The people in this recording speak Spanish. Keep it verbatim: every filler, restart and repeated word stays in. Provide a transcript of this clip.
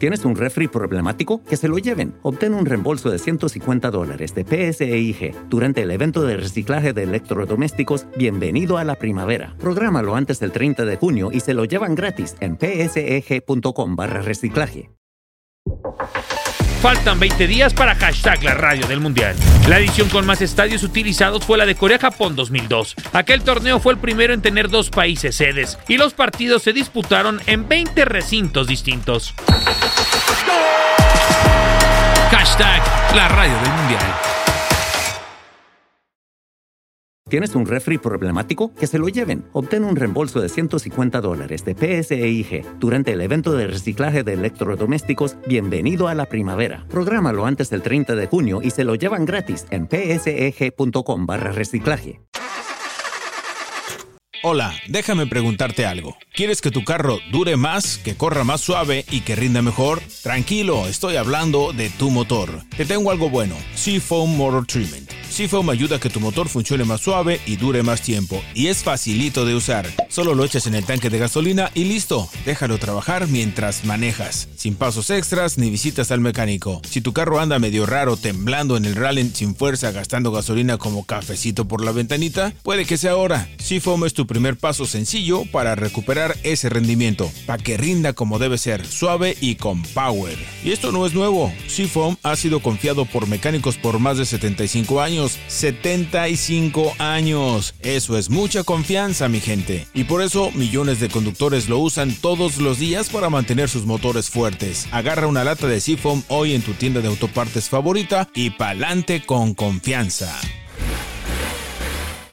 ¿Tienes un refri problemático? Que se lo lleven. Obtén un reembolso de ciento cincuenta dólares de P S E I G durante el evento de reciclaje de electrodomésticos Bienvenido a la Primavera. Prográmalo antes del treinta de junio y se lo llevan gratis en pseg.com barra reciclaje. Faltan veinte días para hashtag la radio del Mundial. La edición con más estadios utilizados fue la de Corea-Japón dos mil dos. Aquel torneo fue el primero en tener dos países sedes y los partidos se disputaron en veinte recintos distintos. Hashtag la radio del Mundial. ¿Tienes un refri problemático? Que se lo lleven. Obtén un reembolso de ciento cincuenta dólares de P S E I G durante el evento de reciclaje de electrodomésticos Bienvenido a la Primavera. Prográmalo antes del treinta de junio y se lo llevan gratis en pseg.com barra reciclaje. Hola, déjame preguntarte algo. ¿Quieres que tu carro dure más, que corra más suave y que rinda mejor? Tranquilo, estoy hablando de tu motor. Te tengo algo bueno, Seafoam Motor Treatment. Seafoam ayuda a que tu motor funcione más suave y dure más tiempo. Y es facilito de usar. Solo lo echas en el tanque de gasolina y listo. Déjalo trabajar mientras manejas. Sin pasos extras ni visitas al mecánico. Si tu carro anda medio raro, temblando en el rally sin fuerza, gastando gasolina como cafecito por la ventanita, puede que sea ahora. Seafoam es tu primer paso sencillo para recuperar ese rendimiento. Para que rinda como debe ser, suave y con power. Y esto no es nuevo. Seafoam ha sido confiado por mecánicos por más de setenta y cinco años. setenta y cinco años. Eso es mucha confianza, mi gente. Y por eso millones de conductores lo usan todos los días para mantener sus motores fuertes. Agarra una lata de Seafoam hoy en tu tienda de autopartes favorita y pa'lante con confianza.